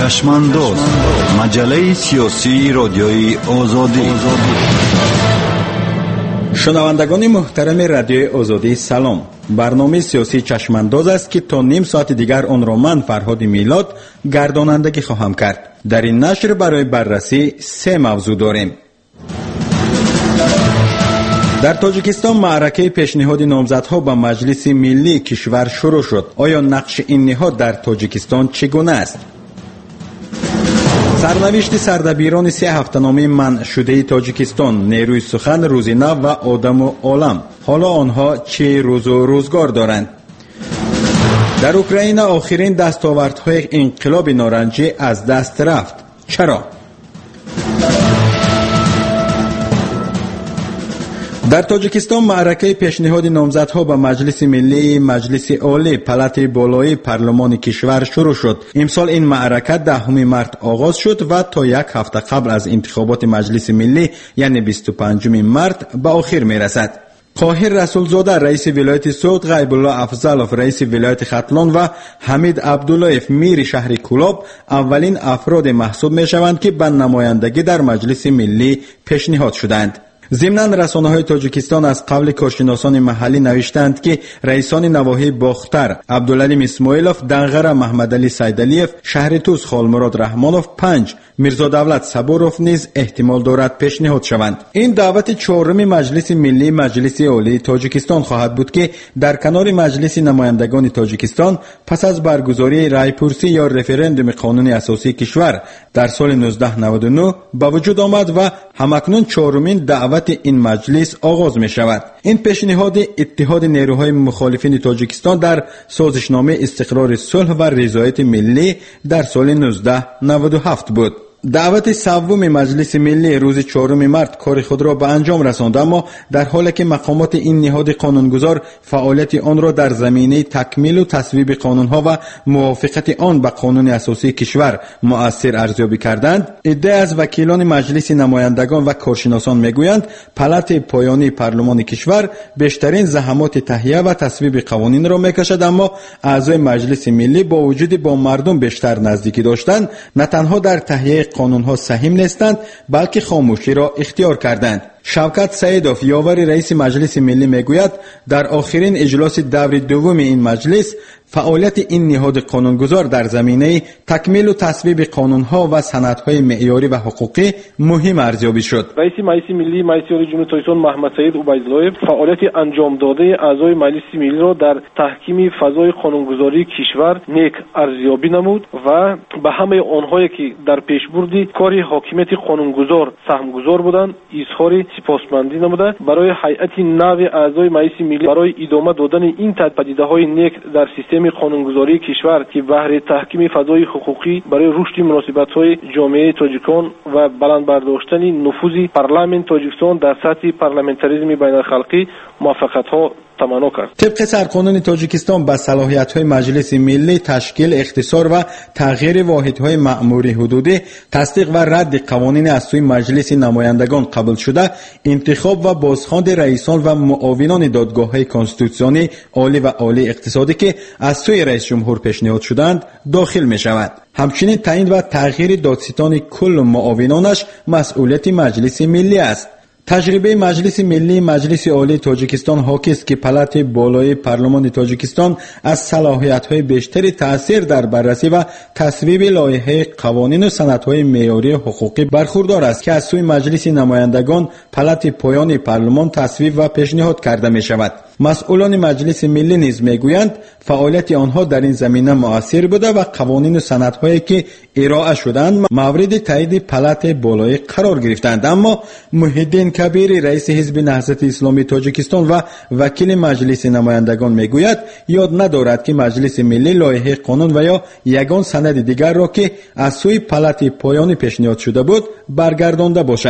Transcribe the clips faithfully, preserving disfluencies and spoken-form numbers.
چشمانداز، مجله سیاسی رادیوی آزادی. شنوندگان محترم رادیوی آزادی سلام. برنامه سیاسی چشمانداز است که تا نیم ساعت دیگر آن را من فرهاد میلاد گردانندگی خواهم کرد. در این نشر برای بررسی سه موضوع داریم. در تاجیکستان معرکه پیشنهاد نامزدها به مجلس ملی کشور شروع شد. آیا نقش این نهاد در تاجیکستان چگونه است؟ سرنوشت سردبیران سه هفته‌نامه منع شده تاجیکستان، نیروی سخن، روزینه و آدم و عالم، حالا آنها چه روز و روزگار دارند؟ در اوکراین آخرین دستاوردهای انقلاب نارنجی از دست رفت. چرا؟ در تاجیکستان معرکه پیشنهاد نامزدها به مجلس ملی، مجلس عالی، پلات بالای پارلمان کشور شروع شد. امسال این معرکه دهم مارس آغاز شد و تا یک هفته قبل از انتخابات مجلس ملی یعنی بیست و پنجم مارس به آخر میرسد. قاهر رسولزاده رئیس ولایت سوت، غیب الله افضلوف رئیس ولایت ختلان و حمید عبداللهیف میر شهر کولاب اولین افراد محسوب می شوند که به نمایندگی در مجلس ملی پیشنهاد شدند. ضمناً رسانه‌های تاجیکستان از قبل کارشناسان محلی نوشتند که رئیسان نواحی باختر عبدالعلیم اسماعیلوف، دنغره محمدعلی سیدعلیف، شهر توس خالمراد رحمانوف، پنج میرزا دولت صبوروف نیز احتمال دارد پیشنهاد شوند. این دعوت چهارم مجلس ملی مجلس عالی تاجیکستان خواهد بود که در کنار مجلس نمایندگان تاجیکستان پس از برگزاری رایپرسی یا رفراندوم قانون اساسی کشور در سال نوزده نود و نه به وجود آمد و همکنون چهارمین دعوت این مجلس آغاز می شود. این پیشنهاد اتحاد نیروهای مخالفین تاجیکستان در سازشنامه استقرار صلح و رضایت ملی در سال نوزده نود و هفت بود. دعوت سوم مجلس ملی روز چهارم مارس کار خود را به انجام رساند، اما در حالی که مقامات این نهاد قانونگذار فعالیت آن را در زمینه تکمیل و تصویب قانونها و موافقت آن به قانون اساسی کشور مؤثر ارزیابی کردند، عده از وکیلان مجلس نمایندگان و کارشناسان میگویند پلات پایانی پارلمان کشور بیشترین زحمات تهیه و تصویب قوانین را میکشد، اما اعضای مجلس ملی با وجود با مردم بیشتر نزدیکی داشتند نه تنها در تهیه قانونها سهیم نیستند بلکه خاموشی را اختیار کردند. شوکت سعیدوف یاور رئیس مجلس ملی میگوید در آخرین اجلاس دور دوم این مجلس فعالیت این نهاد قانونگذار در زمینه تکمیل و تصویب قانونها و سندهای معیاری و حقوقی مهم ارزیابی شد. رئیس مجلس ملی مجلس عالی جمهوری تاجیکستان محمد سعید عبیدالله فعالیت انجام داده اعضای مجلس ملی را در تحکیم فضای قانونگذاری کشور نیک ارزیابی نمود و به همه آنهایی که در پیشبرد کار حاکمیت قانونگذار سهمگذار بودند اظهار سپاسمندی نموده. برای هیئت نو اعضای مجلس ملی برای ادامه دادن این پدیده‌های نیک در سیستم قانونگذاری کشور که بهره تحکیم فضای حقوقی برای رشد مناسبت‌های جامعه تاجیکان و بلند برداشتن نفوذ پارلمان تاجیکستان در سطح پارلمانتاریسم بین‌الخلقی موفقیت‌ها تمنا کرد. طبق سرقانون تاجیکستان به صلاحیت‌های مجلس ملی تشکیل، اختصار و تغییر واحدهای مأموری حدودی، تصدیق و رد قوانین از سوی مجلس نمایندگان قبول شده، انتخاب و بازخواند رئیسان و معاونان دادگاه‌های کنستیتوسیونی عالی و عالی اقتصادی که از سوی رئیس جمهور پیشنهاد شدند داخل می‌شود. همچنین تعیین و تغییر دادستان کل معاونانش مسئولیت مجلس ملی است. تجربه مجلس ملی مجلس عالی تاجیکستان حاکی است که پلات بالای پارلمان تاجیکستان از صلاحیت‌های بیشتری تأثیر در بررسی و تصویب لایحه قوانین و سندهای معیاری حقوقی برخوردار است که از سوی مجلس نمایندگان پلات پایان پارلمان تصویب و پیشنهاد کرده می شود. مسئولان مجلس ملی نیز میگویند فعالیت آنها در این زمینه مؤثر بوده و قوانین و سندهایی که ارائه شدند مورد تایید پلات بالای قرار گرفتند. اما محیدین کبیر رئیس حزب نهضت اسلامی تاجیکستان و وکیل مجلس نمایندگان میگوید یاد ندارد که مجلس ملی لایحه قانون و یا یگان سند دیگر را که از سوی پلات پایانی پیشنهاد شده بود برگردانده باشد.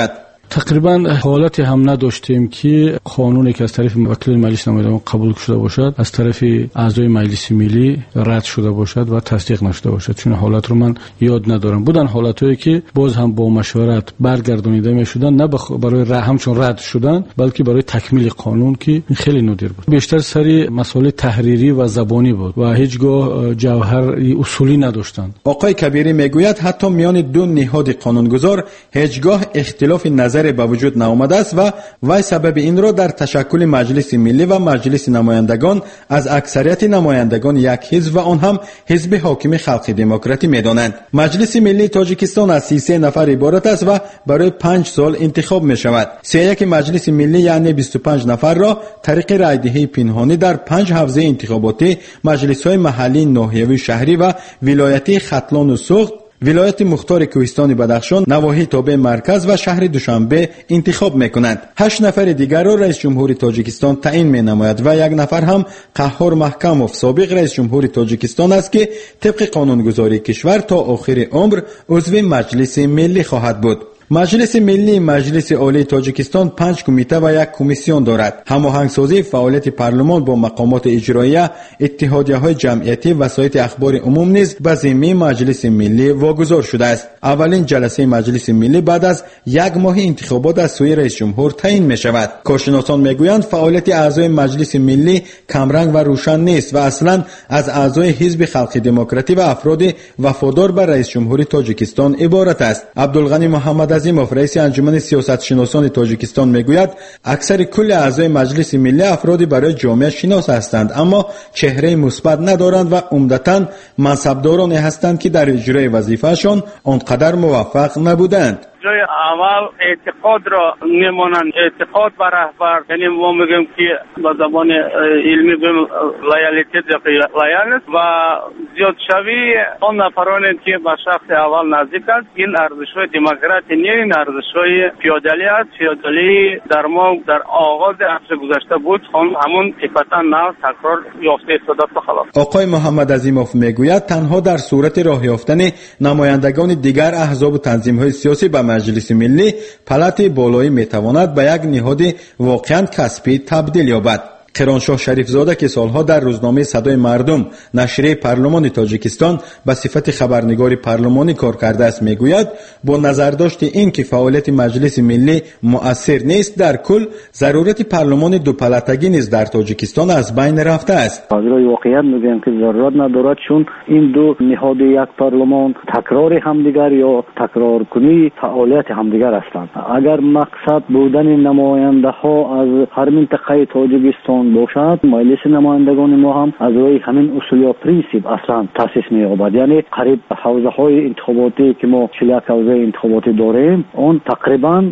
تقریبا حالت هم نداشتیم که قانونی که از طرف وکیل مجلس نمایندگان قبول شده باشد از طرف اعضای مجلس ملی رد شده باشد و تصدیق نشده باشد. چون حالت رو من یاد ندارم. بودن حالتایی که باز هم با مشورت برگردانیده میشدن، نه برای رد همچون رد شدن بلکه برای تکمیل قانون که خیلی نادر بود. بیشتر سری مسائل تحریری و زبانی بود و هیچگاه جوهر اصولی نداشتند. آقای کبیری میگوید حتی میان دو نهاد قانونگذار هیچگاه اختلاف نظر به وجود نآمده است و وی سبب این را در تشکل مجلس ملی و مجلس نمایندگان از اکثریت نمایندگان یک حزب و آن هم حزب حاکم خلق دموکراتی می‌دانند. مجلس ملی تاجیکستان از سی و سه نفر عبارت است و برای پنج سال انتخاب می شود. سی و یک مجلس ملی یعنی بیست و پنج نفر را طریق رایدهی پنهانی در پنج حوزه انتخاباتی مجلس‌های محلی، ناحیوی، شهری و ولایتی ختلان و سوخت، ولایت مختار کوهستان بدخشان، نواحی تابع مرکز و شهر دوشنبه انتخاب میکنند. هشت نفر دیگر را رئیس جمهور تاجیکستان تعیین می نماید و یک نفر هم قهار محکموف سابق رئیس جمهور تاجیکستان است که طبق قانونگذاری کشور تا آخر عمر عضو مجلس ملی خواهد بود. مجلس ملی مجلس عالی تاجیکستان پنج کمیته و یک کمیسیون دارد. هماهنگسازی فعالیت پارلمان با مقامات اجراییه، اتحادیه‌های جمعیتی و سایت اخبار عموم نیز به ذمه مجلس ملی واگذار شده است. اولین جلسه مجلس ملی بعد از یک ماه انتخابات از سوی رئیس جمهور تعیین می شود. کارشناسان میگویند فعالیت اعضای مجلس ملی کمرنگ و روشن نیست و اصلا از اعضای حزب خلق دموکراتی و افراد وفادار به رئیس جمهور تاجیکستان عبارت است. عبدالغنی محمد عظیموف رئیس انجمن سیاست شناسان تاجیکستان میگوید اکثر کل اعضای مجلس ملی افرادی برای جامعه شناس هستند اما چهره مثبت ندارند و عمدتاً منصبدارانی هستند که در اجرای وظیفه‌شان آنقدر موفق نبودند. جای اول اعتقاد را نمانند، اعتقاد بر رهبر، یعنی ما میگیم که با زبان علمی بیم لایالیتی لایالست و زیاد شوی آن نفرانی که به شخص اول نزدیک است. این ارزش‌های دموکراتی نه، این ارزش‌های فیودالی است. فیودالی در ما در آغاز عصر گذشته بود، همون صفتا نه تکرار یافته استاد خلاص. آقای محمد عظیموف میگوید تنها در صورت راه یافتن نمایندگان دیگر احزاب و تنظیم‌های سیاسی به مجلس ملی پلات بالایی میتواند به یک نهاد واقعاً کسبی تبدیل یابد. قرانشاه شریف زاده که سالها در روزنامه صدای مردم نشریه پارلمان تاجیکستان به صفت خبرنگار پارلمانی کار کرده است میگوید با نظرداشت این که فعالیت مجلس ملی مؤثر نیست در کل ضرورت پارلمان دو پلاتگی نیز در تاجیکستان از بین رفته است. حاضر واقعیت میگم که ضرورت ندارد چون این دو نهاد یک پارلمان تکرار همدیگر یا تکرار کنی فعالیت همدیگر هستند. اگر مقصد بودن نماینده ها از هر منطقه تاجیکستان باشد مجلس نمایندگان ما هم از روی همین اصول یا پرینسیپ اصلا تاسیس می‌یابد. یعنی قریب حوزه های انتخاباتی که ما چهل و یک حوزه انتخاباتی داریم اون تقریبا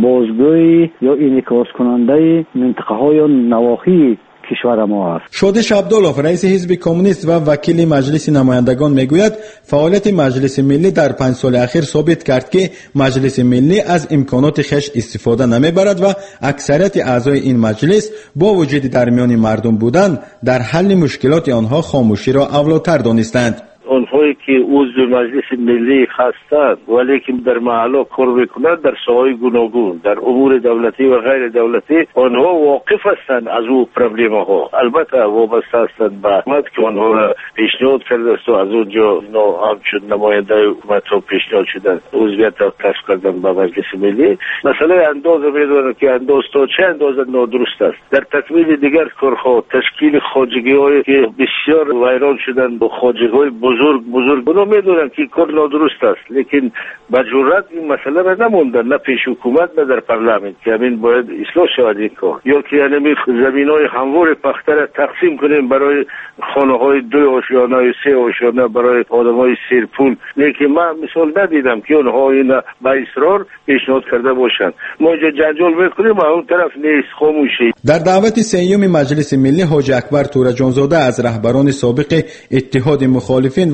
بازگوی یا انعکاس کننده منطقه های یا نواحی کشور ما است. شادش عبدالله رئیس حزب کمونیست و وکیل مجلس نمایندگان میگوید فعالیت مجلس ملی در پنج سال اخیر ثابت کرد که مجلس ملی از امکانات خویش استفاده نمیبرد و اکثریت اعضای این مجلس با وجود در میان مردم بودن در حل مشکلات آنها خاموشی را اولاتر دانستند. آنهایی که عضو مجلس ملی هستند ولی که در محلا کار میکنند در ساحه‌های گوناگون در امور دولتی و غیر دولتی آنها واقف هستند از او پرابلم ها. البته وابسته هستند به حکومت که آنها را پیشنهاد کرده است و از اونجا اینا همچون نماینده حکومت ها پیشنهاد شدند عضویت را کسب کردن به مجلس ملی. مسئله اندازه میدونند که انداز تا چه اندازه نادرست است. در تکمیل دیگر کارها تشکیل خواجگی هایی که بسیار ویران شدند و خواجگی های بزرگ بزرگ اونا میدونن که کار نادرست است لیکن به جرأت این مسئله را نموندن نه پیش حکومت نه در پارلمان که همین باید اصلاح شود این کار یا که یعنی زمینای هموار پخته را تقسیم کنیم برای خانه های دو آشیانه و سه آشیانه برای آدم های سیرپول لیکن من مثال ندیدم که اونها این به اصرار پیشنهاد کرده باشند. ما اینجا جنجال میکنیم و اون طرف نیست خاموشی. در دعوت سیوم مجلس ملی حاج اکبر تورجانزاده از رهبران سابق اتحاد مخالفین و روحانی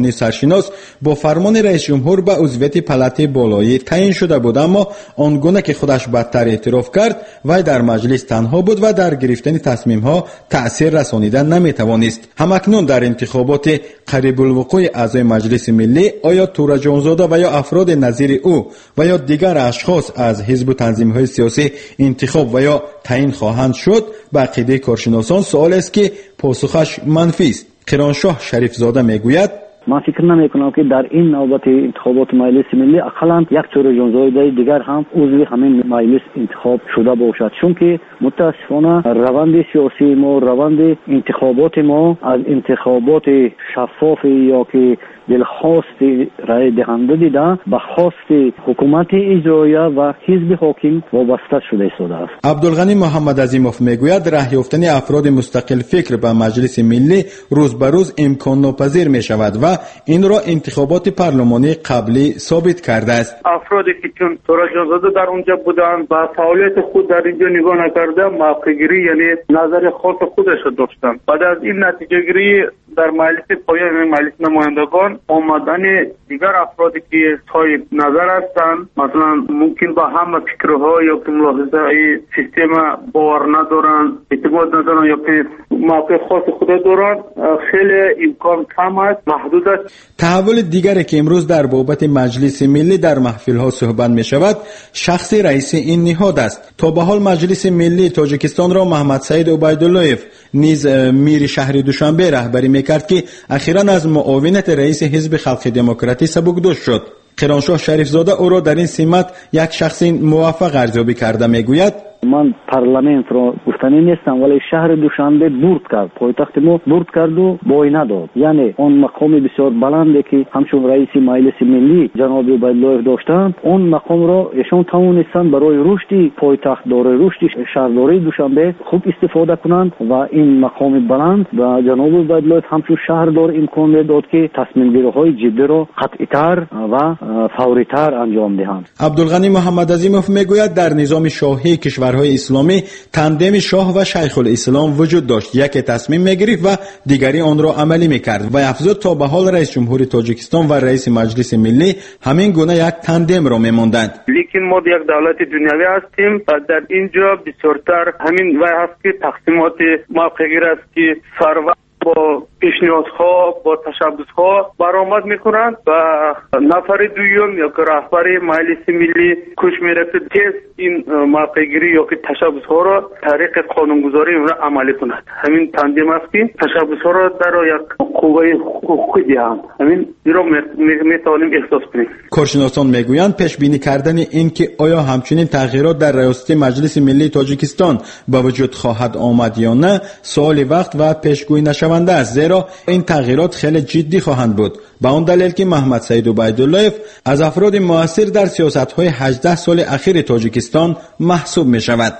روحانی سرشناس با فرمان رئیس جمهور به عضویت پالات بالایی تعیین شده بود، اما آنگونه که خودش بدتر اعتراف کرد وی در مجلس تنها بود و در گرفتن تصمیم ها تأثیر رسانیدن نمی توانست. همکنون در انتخابات قریب الوقوع اعضای مجلس ملی آیا تورا جانزاده و یا افراد نظیر او و یا دیگر اشخاص از حزب و تنظیم های سیاسی انتخاب و یا تعیین خواهند شد؟ به عقیده کارشناسان سوال است که پاسخش منفی است. قرانشاه شریف زاده میگوید من فکر نمی کنم که در این نوبت انتخابات مجلس ملی اقلا یک تور جانزاده دیگر هم عضو همین مجلس انتخاب شده باشد، چون که متاسفانه روند سیاسی ما، روند انتخابات ما از انتخابات شفاف یا که دلخواست رای دهنده دیده به خواست حکومت اجراییه و حزب حاکم وابسته شده ایستاده است. عبدالغنی محمد عظیموف میگوید راه یافتن افراد مستقل فکر به مجلس ملی روز به روز امکان ناپذیر می شود و این را انتخابات پارلمانی قبلی ثابت کرده است. افرادی که چون تورا جانزاده در اونجا بودند و فعالیت خود در اینجا نگاه نکرده، موقع‌گیری یعنی نظر خاص خودش داشتند. بعد از این نتیجه گیری در مجلس پایان مجلس نمایندگان آمدن دیگر افرادی که صاحب نظر هستند، مثلا ممکن با همه فکرها یا که ملاحظه ای سیستم باور ندارند، اعتماد ندارند یا که موقع خاص خود دارند، خیلی امکان کم است، محدود است. تحول دیگری که امروز در بابت مجلس ملی در محفل ها صحبت می شود شخص رئیس این نهاد است. تا به حال مجلس ملی تاجیکستان را محمد سعید عبیداللهیف نیز میر شهر دوشنبه رهبری میکرد که اخیراً از معاونت رئیس حزب خلق دموکراتی سبکدوش شد. قرانشاه شریف زاده او را در این سمت یک شخص موفق ارزیابی کرده. میگوید من پارلمانت را گفتنی نیستم، ولی شهر دوشنبه برد کرد، پایتخت ما برد کرد و بای نداد. یعنی اون مقام بسیار بلندی که همچون رئیس مجلس ملی جناب عبیدالله داشتند، اون مقام را ایشان توانستند برای رشد پایتخت داره رشد شهرداری دوشنبه خوب استفاده کنند و این مقام بلند و جناب عبیدالله همچون شهردار امکان داد که تصمیم گیری‌های جدی را قطعی‌تر و فوری‌تر انجام دهند. عبدالغنی محمد عظیموف میگوید در نظام شاهی کشور های اسلامی تندم شاه و شیخ الاسلام وجود داشت، یک تصمیم میگرفت و دیگری آن را عملی میکرد و افزود تا به حال رئیس جمهور تاجیکستان و رئیس مجلس ملی همین گونه یک تندم را میماندند. لیکن ما یک دولت دنیوی هستیم و در اینجا بسیارتر همین وای هست که تقسیمات موقعگیر است که ثروت با پیشنهادها با تشبسها برآمد میکنند و نفر دوم یا که رهبر مجلس ملی کوش میرفته تیز این موقعگیری یا که تشبسها را طریق قانونگذاری را عملی کند. همین تندیم است که تشبسها را در یک قوه حقوقی دهند. همین این را میتوانیم احساس کنیم. کارشناسان میگویند پیش بینی کردن این که آیا همچنین تغییرات در ریاست مجلس ملی تاجیکستان به وجود خواهد آمد یا نه سوال وقت و پیشگویی نشونده است، زیرا این تغییرات خیلی جدی خواهند بود. به آن دلیل که محمد سعید عبیداللهیف از افراد مؤثر در سیاست‌های هجده سال اخیر تاجیکستان محسوب می شود.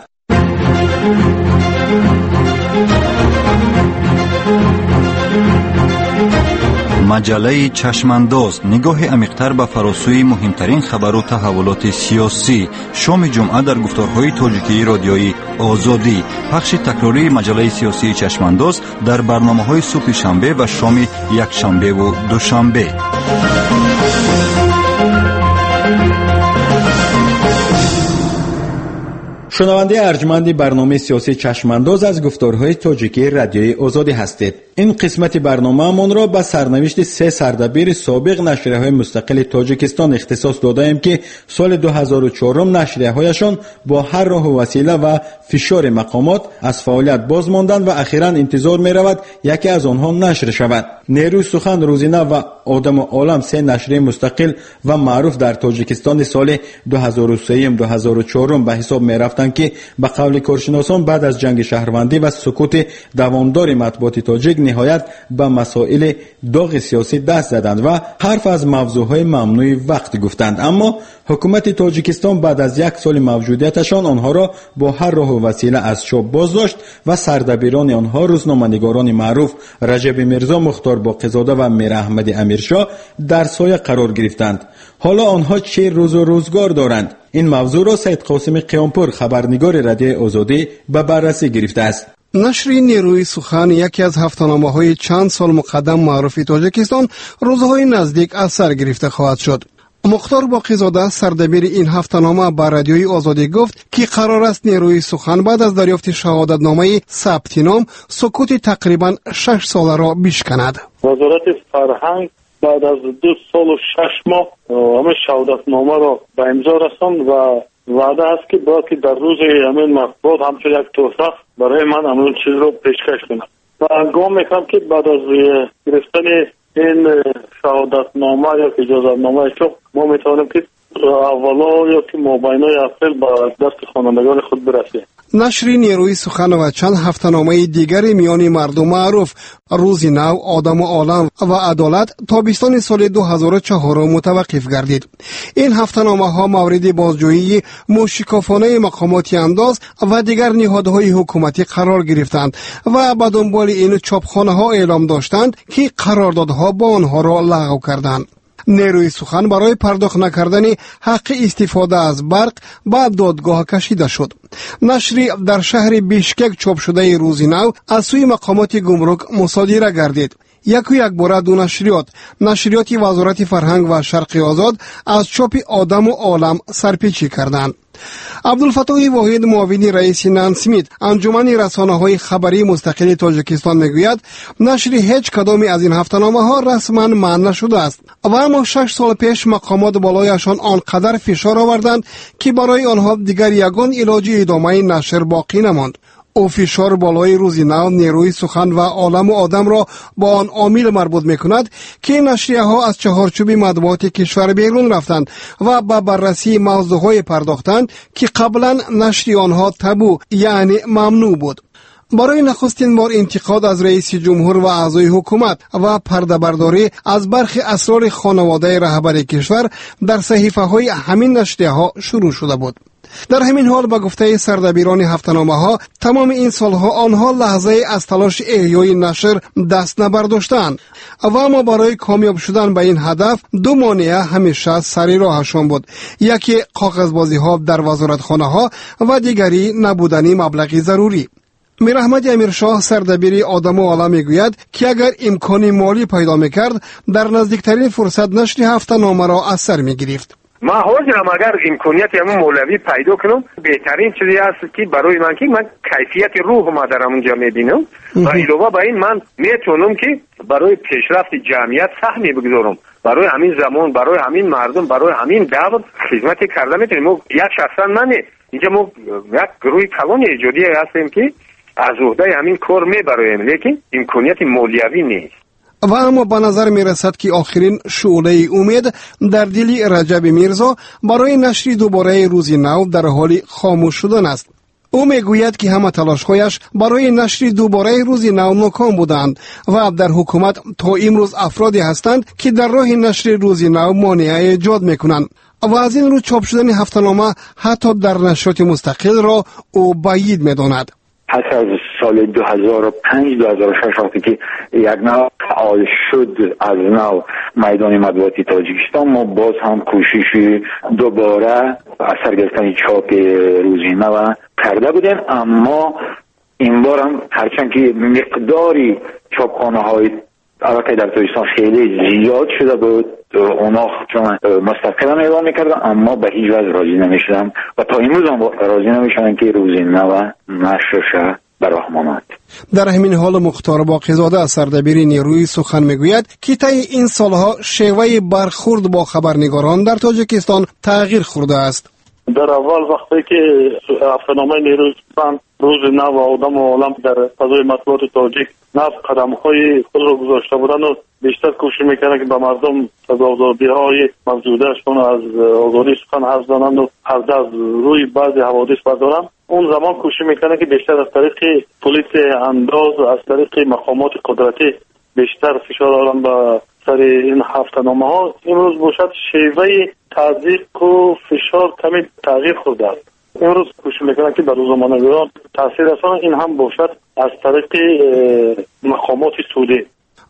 مجله چشمانداز، نگاه عمیق‌تر به فراسوی مهمترین خبر و تحولات سیاسی. شام جمعه در گفتارهای تاجیکی رادیویی آزادی. پخش تکراری مجله سیاسی چشمانداز در برنامه‌های صبح شنبه و شام یک شنبه و دوشنبه. شنونده ارجمند برنامه سیاسی چشمانداز از گفتارهای تاجیکی رادیویی آزادی هستید. این قسمت برنامه من را به سرنوشت سه سردبیر سابق نشریه‌های مستقل تاجیکستان اختصاص داده‌ایم که سال دو هزار و چهار نشریه‌هایشان با هر راه و وسیله و فشار مقامات از فعالیت باز ماندند و اخیراً انتظار می‌رود یکی از آنها نشر شود. نیروی سخن، روزینه و آدم و عالم سه نشریه مستقل و معروف در تاجیکستان سال دو هزار و سه دو هزار و چهار به حساب می‌رفتند که به قول کارشناسان بعد از جنگ شهروندی و سکوت دوامدار مطبوعات تاجیک نهایت به مسائل داغ سیاسی دست زدند و حرف از موضوعهای ممنوع وقت گفتند. اما حکومت تاجیکستان بعد از یک سال موجودیتشان آنها را با هر راه و وسیله از چوب باز داشت و سردبیران آنها روزنامه‌نگاران معروف رجب میرزا مختار باقی‌زاده و میر احمد امیرشاه در سایه قرار گرفتند. حالا آنها چه روز و روزگار دارند؟ این موضوع را سید قاسم قیامپور خبرنگار رادیو آزادی به بررسی گرفته است. نشر نیروی سخن، یکی از هفته‌نامه‌های چند سال مقدم معروف تاجیکستان، روزهای نزدیک از سر گرفته خواهد شد. مختار باقی‌زاده سردبیر این هفته‌نامه به رادیوی آزادی گفت که قرار است نیروی سخن بعد از دریافت شهادتنامه ثبت نام سکوت تقریبا شش ساله را بشکند. وزارت فرهنگ بعد از دو سال و شش ماه همه شهادتنامه را به امضا رساند و وعده است که باید که در روز همین مطبوعات همچون یک تحفه برای من همون چیز رو پیشکش کنم و گمان میکنم که بعد از گرفتن این شهادتنامه یا اجازتنامه چون ما میتوانیم که اولا یا که مابینای اپریل به دست خوانندگان خود برسیم. نشر نیروی سخن و چند هفته‌نامه دیگری میان مردم معروف، روز نو، آدم و عالم و عدالت تابستان سال دو هزار و چهار متوقف گردید. این هفته‌نامه ها مورد بازجویی موشکافانه مقامات انداز و دیگر نهادهای حکومتی قرار گرفتند و به دنبال این چاپخانه ها اعلام داشتند که قراردادها با آنها را لغو کردند. نیروی سخن برای پرداخت نکردن حق استفاده از برق به دادگاه کشیده شد. نشری در شهر بیشکک چاپ شده روز نو از سوی مقامات گمرک مصادره گردید. یک و یک باره دو نشریات، نشریات وزارت فرهنگ و شرق آزاد، از چاپ آدم و عالم سرپیچی کردند. عبدالفتاح واحد معاون رئیس نانسمیت انجمن رسانه‌های خبری مستقل تاجیکستان میگوید نشر هیچ کدامی از این هفته‌نامه ها رسما منع نشده است و اما شش سال پیش مقامات بالایشان آنقدر فشار آوردند که برای آنها دیگر یگان علاج ادامه نشر باقی نماند. او فشار بالای روز نو نیروی سخن و عالم و آدم را با آن عامل مربوط میکند که نشریه ها از چهارچوب مطبوعات کشور بیرون رفتند و به بررسی موضوعهای پرداختند که قبلا نشر آنها تبو یعنی ممنوع بود. برای نخستین بار انتقاد از رئیس جمهور و اعضای حکومت و پرده برداری از برخی اسرار خانواده رهبر کشور در صحیفه های همین نشریه ها شروع شده بود. در همین حال به گفته سردبیران هفته‌نامه ها تمام این سالها آنها لحظه از تلاش احیای نشر دست نبرداشتند و اما برای کامیاب شدن به این هدف دو مانع همیشه سری راهشان بود، یکی کاغذبازی ها در وزارتخانه ها و دیگری نبودن مبلغ ضروری. میر احمد امیرشاه سردبیر آدم و عالم میگوید که اگر امکان مالی پیدا میکرد در نزدیکترین فرصت نشر هفته‌نامه را از سر میگرفت. من حاضرم اگر امکانیت همون مولوی پیدا کنم بهترین چیزی است که برای من که من کیفیت روح ما در اونجا میبینم و علاوه بر این من میتونم که برای پیشرفت جمعیت سهمی بگذارم، برای همین زمان، برای همین مردم، برای همین دعوت خدمت کرده میتونیم. ما یک شخصا من اینجا ما یک گروه کلان ایجادی هستیم که از عهده همین کار میبریم، لیکن امکانیت مالیوی نیست. و اما به نظر می رسد که آخرین شعله امید در دل رجب میرزا برای نشر دوباره روز نو در حال خاموش شدن است. او می گوید که همه تلاش‌هایش برای نشر دوباره روز نو ناکام بودند و در حکومت تا امروز افرادی هستند که در راه نشر روز نو مانع ایجاد می کنند و از این رو چاپ شدن هفته‌نامه حتی در نشریات مستقل را او بعید می داند. پس از سال دو هزار و پنج دو هزار و شش وقتی که یک نوع فعال شد از نو میدان مطبوعاتی تاجیکستان، ما باز هم کوشش دوباره اثر گرفتن چاپ روزی نو کرده بودیم، اما این بار هم هرچند که مقداری چاپخانه های البته در تاجیکستان خیلی زیاد شده بود اونا چون مستقل هم اعلام میکردن، اما به هیچ وجه راضی نمیشدن و تا امروز هم راضی نمیشدن که روز نو نشرش براه ماند. در همین حال مختار باقی‌زاده از سردبیر نیروی سخن میگوید که طی این سالها شیوه برخورد با خبرنگاران در تاجیکستان تغییر خورده است. در اول وقتی که هفته‌نامه نیروی سخن روز نو و آدم و عالم در فضای مطبوعات تاجیک نفس قدم‌های خود را گذاشته بودند و بیشتر کوشش میکنند که به مردم از آزادی‌های موجوده‌شان از آزادی سخن حرف زنند و پرده از روی بعضی حوادث بردارند. اون زمان کوشش میکنه که بیشتر از طریق پلیس انداز از طریق مقامات قدرتی بیشتر فشار آورن به سر این هفته‌نامه ها. امروز باشد شیوه تضییق و فشار کمی تغییر خورده است. امروز کوشش میکنه که بر روزنامه‌نگاران تاثیر رسانه، این هم باشد از طریق مقامات سودی.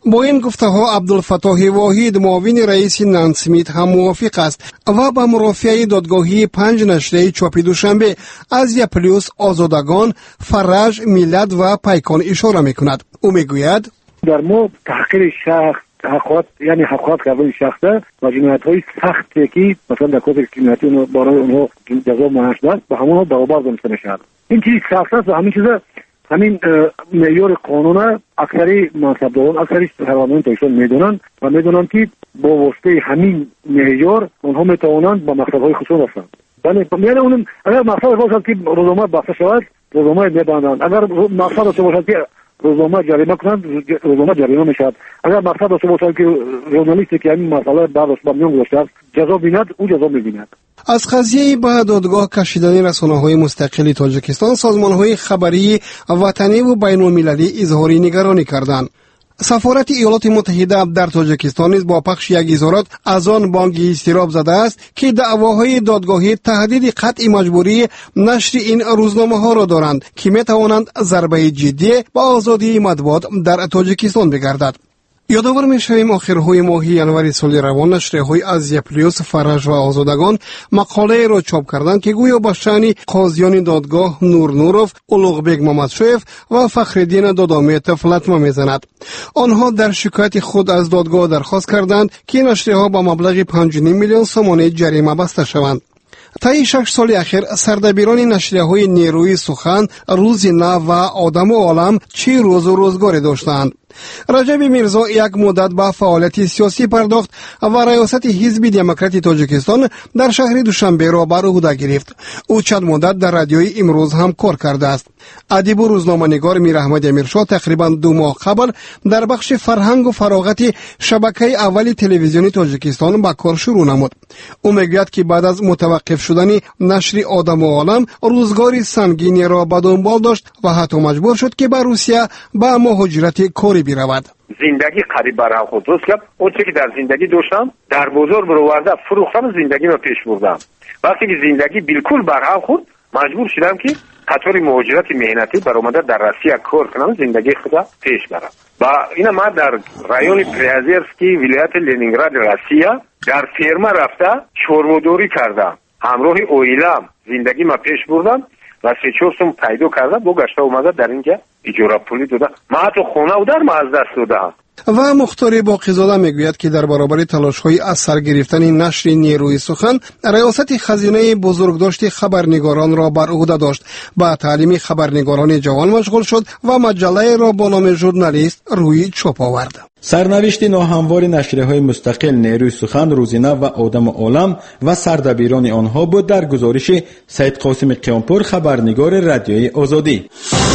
با این گفته ها عبدالفتاح واحد معاون رئیس نانسمیت هم موافق است و به مرافعه دادگاهی پنج نشریه چاپی دوشنبه از یا پلیوس، آزادگان، فرج، ملت و پیکان اشاره میکند. او میگوید در ما تحقیر شخص حقوق یعنی حقوق کردن شخص و جنایت‌های سختی که مثلا در کود جنایتی اونها برای اونها جزا معاش داد به همون برابر دانسته میشود. این چیز شخص است و همین چیز همین معیار قانون اکثری منصبداران اکثری شهروندان تایشان میدونن و میدونن که با واسطه همین معیار اونها میتوانند با مقصدهای خصوص رسند. یعنی یعنی اون اگر مقصد باشد که روزنامه بسته شود روزنامه میبندند، اگر مقصد داشته باشد که روزنامه جریمه کنند روزنامه جریمه میشود، اگر مقصد داشته باشد که ژورنالیستی که همین مسئله بعدش به میان گذاشته است جزا بیند او جزا میبیند. از قضیه به دادگاه کشیدن رسانه‌های مستقل تاجیکستان سازمان‌های خبری وطنی و بین‌المللی اظهار نگرانی کردند. سفارت ایالات متحده در تاجیکستان نیز با پخش یک اظهارات از آن بانگی اضطراب زده است که دعواهای دادگاهی تهدید قطع مجبوری نشر این روزنامه‌ها را دارند که می‌توانند ضربه جدی به آزادی مطبوعات در تاجیکستان بگردد. یادآور می‌شویم آخرهای ماه ینوری سال روان نشریه‌های از یپلیوس، فرج و آزادگان مقاله را چاپ کردند که گویا با شأن قاضیان دادگاه نور نوروف، اولوغبک مامدشویف و فخرالدین دادامیتوف لطمه می‌زند. آنها در شکایت خود از دادگاه درخواست کردند که نشریه‌ها با مبلغ پنج و نیم میلیون سومانی جریمه بسته شوند. طی شش سال اخیر سردبیران نشریه‌های نیروی سخن، روز نو و آدم و عالم چه روز و روزگاری داشتند. رجب میرزا یک مدت به فعالیت سیاسی پرداخت و ریاست حزب دموکراتی تاجیکستان در شهر دوشنبه را بر عهده گرفت. او چند مدت در رادیوی امروز هم کار کرده است. ادیب و روزنامه‌نگار میر احمد امیرشاه تقریبا دو ماه قبل در بخش فرهنگ و فراغت شبکه اول تلویزیونی تاجیکستان به کار شروع نمود. او میگوید که بعد از متوقف شدن نشر آدم و عالم روزگاری سنگینی را به دنبال داشت و حتی مجبور شد که به روسیه به مهاجرت کاری برود. زندگی قریب بر هم خود درست کرد. اون چیزی که در زندگی داشتم در بازار برآورده فروختم، زندگی رو پیش بردم. وقتی که زندگی بالکل بر هم خود مجبور شدم که قطار مهاجرت مهنتی برآمده در روسیه کار کنم، زندگی خود پیش برم. و اینا ما در رایون پریازرسکی ولایت لنینگراد روسیه در فرما رفته چورمودوری کردم، همراه اویلم زندگی ما پیش بردم و سه چهار سوم پیدا کردم. با گشته اومده در اینجا اجاره پولی داده، ما حتی خونه و در ما از دست دادم. و مختار باقیزاده میگوید که در برابر تلاش‌های از سر گرفتن نشر نیروی سخن ریاست خزینه بزرگداشت خبرنگاران را بر عهده داشت، با تعلیم خبرنگاران جوان مشغول شد و مجله را با نام ژورنالیست روی چاپ آورد. سرنوشت ناهموار نشریه‌های مستقل نیروی سخن، روزینه و آدم عالم و سردبیران آنها بود در گزارش سید قاسم قیامپور، خبرنگار رادیوی آزادی.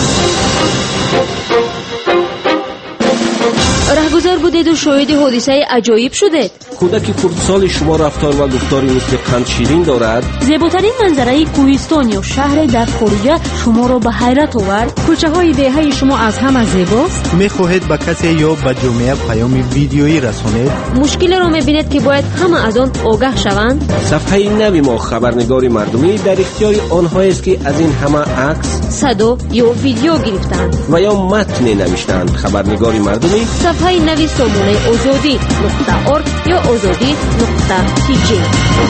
رهگذر بودید و شاهد حادثه عجایب شدید. کودک خردسال شما رفتار و گفتاری مثل قند شیرین دارد. زیباترین منظره کوهستان یا شهر در خارج شما را به حیرت آورد. کوچه های دهه شما از همه زیباست. میخواهید به کسی یا به جامعه پیام ویدیویی رسانید؟ مشکل را میبینید که باید همه از آن آگاه شوند. صفحه نوی ما خبرنگار مردمی در اختیار آنهایی است که از این همه عکس، صدا یا ویدیو گرفتند و یا متن نوشتند. خبرنگار مردمی صفحه نوی سامانه آزادی نقطه ارگ یا آزادی نقطه تی جی.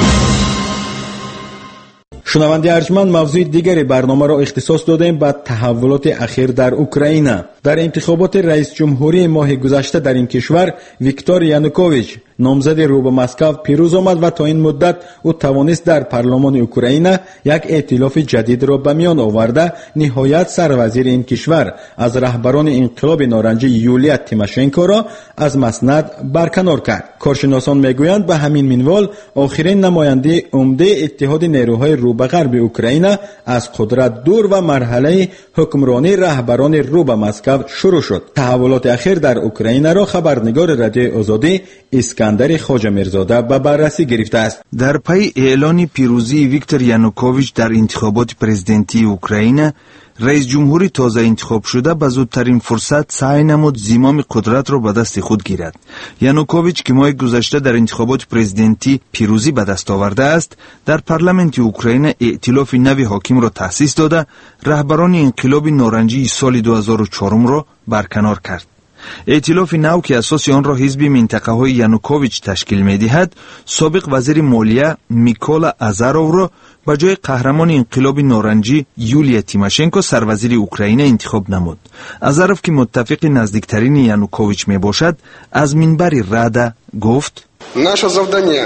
شنونده ارجمند، موضوع دیگری برنامه را اختصاص دادیم به تحولات اخیر در اوکراین. در انتخابات رئیس جمهوری ماه گذشته در این کشور ویکتور یانوکوویچ نامزد رو به مسکو پیروز آمد و تا این مدت او توانست در پارلمان اوکراین یک ائتلاف جدید را به میان آورده نهایت سروزیر این کشور از رهبران انقلاب نارنجی یولیا تیماشنکو را از مسند برکنار کرد. کارشناسان میگویند به همین منوال آخرین نماینده عمده اتحاد نیروهای رو به غرب اوکراین از قدرت دور و مرحله حکمرانی رهبران رو به مسکو شروع شد. تحولات اخیر در اوکراین را خبرنگار رادیو آزادی اسکندر خواجه میرزاده به بررسی گرفته است. در پی اعلان پیروزی ویکتور یانوکوویچ در انتخابات پرزیدنتی اوکراین، رئیس جمهوری تازه انتخاب شده به زودترین فرصت سعی نمود زمام قدرت را به دست خود گیرد. یانوکوویچ که ماه گذشته در انتخابات پرزیدنتی پیروزی به دست آورده است، در پارلمانت اوکراین ائتلاف نوی حاکم را تأسیس داده رهبران انقلاب نارنجی سال دو هزار و چهار را برکنار کرد. ائتلاف نو که اساس آن را حزب منطقه های یانوکوویچ تشکیل می دهد، سابق وزیر مالیه میکولا آزاروف را به جای قهرمان انقلاب نارنجی یولیا تیماشنکو سروزیر اوکراین انتخاب نمود. آزاروف که متفق نزدیکترین یانوکوویچ می باشد، از منبر رادا گفت: наше завдання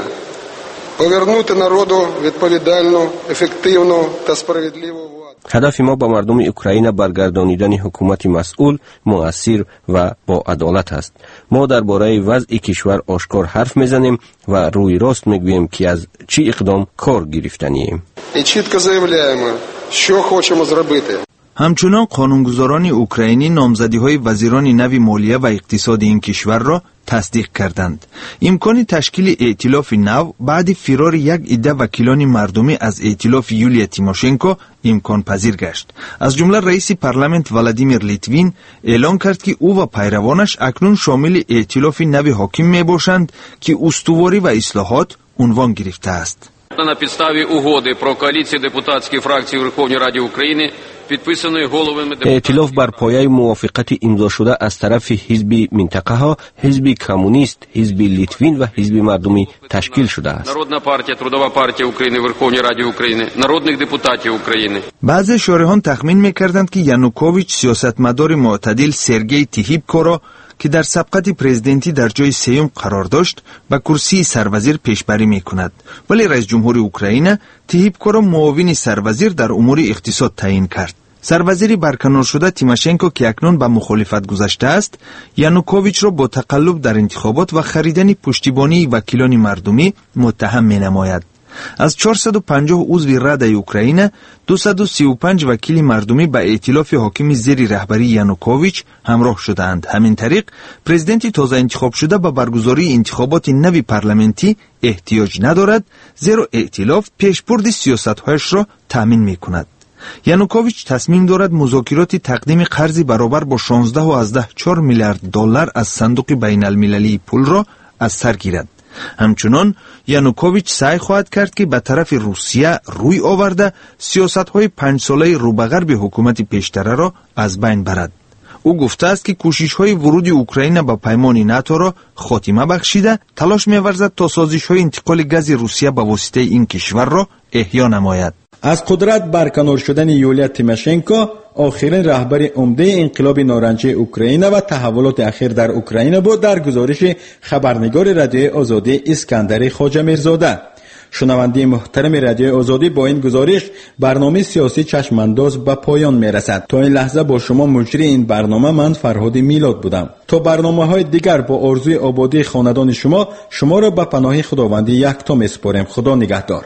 повернути народу відповідальну, ефективну та справедливу владу. هدف ما با مردم اوکراین برگردانیدن حکومت مسئول، مؤثر و با عدالت است. ما درباره وضع کشور آشکار حرف میزنیم و روی راست میگوییم که از چی اقدام کار گرفتنیم. І чітко заявляємо, що хочемо зробити. همچنان قانونگذاران اوکراینی نامزدی‌های وزیران نو مالیه و اقتصاد این کشور را تصدیق کردند. امکان تشکیل ائتلاف نو بعد فرار یک عده وکیلان مردمی از ائتلاف یولیا تیماشنکو امکان پذیر گشت. از جمله رئیس پارلمانت ولادیمیر لیتوین اعلام کرد که او و پیروانش اکنون شامل ائتلاف نو حاکم می باشند که استواری و اصلاحات عنوان گرفته است. На підставі угоди про коаліцію депутатських фракцій у Верховній Раді України, підписаної головами депутатів. ائتلاف بر پایه موافقت امضا شده از طرف حزب منطقه ها، حزب کمونیست، حزب لیتوین و حزب مردمی تشکیل شده است. Народна партія, Трудова партія України у Верховній Раді України, народних депутатів України. بعضی شارحان تخمین می‌کردند که یانوکوویچ سیاستمدار معتدل سرگئی تیهیبکو را که در سبقت پرزیدنتی در جای سیوم قرار داشت به کرسی سروزیر پیشبری می‌کند، ولی رئیس جمهور اوکراین تیهیبکو را معاون سروزیر در امور اقتصاد تعیین کرد. سروزیر برکنار شده تیماشنکو که اکنون به مخالفت گذشته است، یانوکوویچ را با تقلب در انتخابات و خریدن پشتیبانی وکیلان مردمی متهم می‌نماید. از چهارصد و پنجاه عضو رادای اوکراین، دویست و سی و پنج وکیل مردمی به ائتلاف حاکم زیر رهبری یانوکوویچ همراه شدند. همین طریق پرزیدنت تازه انتخاب شده به برگزاری انتخابات نوی پارلمانتی احتیاج ندارد، زیرا ائتلاف پیشبرد سیاست‌هایش را تامین می‌کند. یانوکوویچ تصمیم دارد مذاکرات تقدیم قرضی برابر با شانزده و از ده چهار میلیارد دلار از صندوق بین المللی پول را از سر گیرد. همچنان یانوکوویچ سعی خواهد کرد که به طرف روسیه روی آورده سیاست‌های پنج ساله روبغرب حکومت پیشتره را از بین برد. او گفته است که کوشش‌های ورود اوکراین به پیمان ناتو را خاتمه بخشیده، تلاش می‌ورزد تا سازش‌های انتقال گاز روسیه به واسطه این کشور را احیا نماید. از قدرت برکنار شدن یولیا تیماشنکو، آخرین رهبر عمده انقلاب نارنجی اوکراین و تحولات اخیر در اوکراین بود، در گزارش خبرنگار رادیوی آزادی اسکندر خواجه میرزاده. شنونده محترم رادیوی آزادی، با این گزارش برنامه سیاسی چشمانداز به پایان میرسد. تا این لحظه با شما مجری این برنامه من فرهاد میلاد بودم. تا برنامه‌های دیگر با آرزوی آبادی خاندان شما، شما را به پناه خداوندی یکتا میسپارم. خدا نگهدار.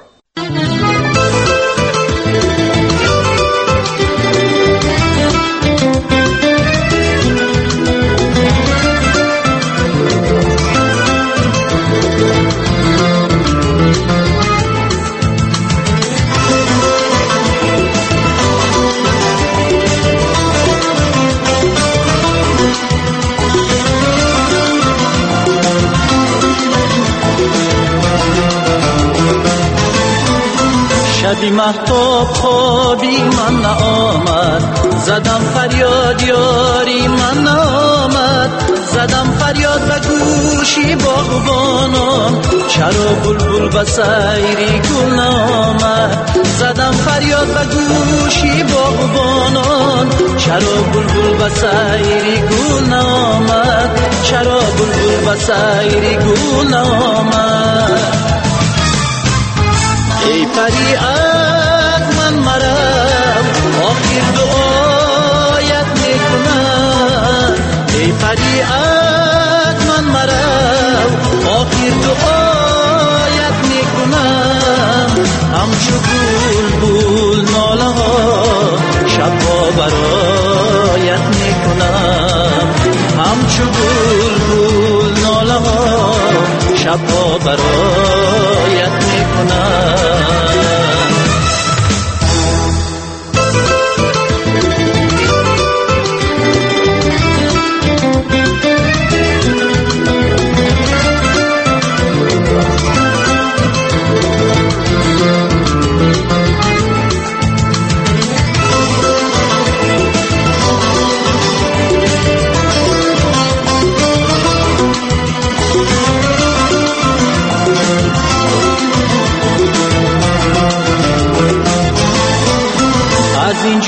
شبی مهتاب خوابی من نآمد، زدم فریاد یاری من نآمد، زدم فریاد به گوشی باغبانان، چرا بلبل به سیری گل نآمد، زدم فریاد به گوشی باغبانان، چرا بلبل به سیری گل نآمد، چرا بلبل به سیری گل نآمد. ای پری از من مرم، آخر دعایت میکنم. ای پری از من مرم، آخر دعایت میکنم. همچو بلبل ناله ها شبها برایت میکنم. همچو بلبل ناله ها شبها برایت میکنم.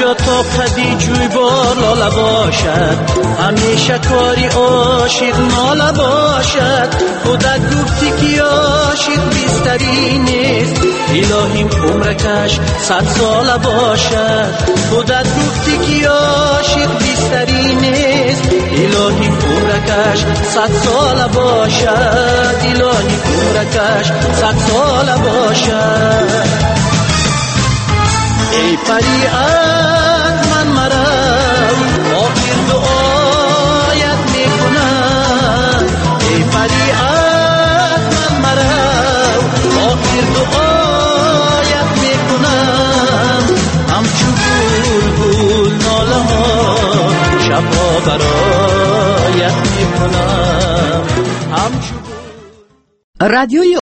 دریا تا قدی جوی بار لاله باشد، همیشه کاری عاشق ناله باشد. خودت گفتی که عاشق بیستری نیست، الهیم عمرکش صد ساله باشد. خودت گفتی که عاشق بیستری نیست، الهیم عمرکش صد ساله باشد. الهیم عمرکش صد ساله باشد. ای پری از من مرو، آخر دعایت میکنم. ای پری از من مرو، آخر دعایت میکنم. همچو بلبل ناله ها شبها برایت میکنم. همچو رادیوی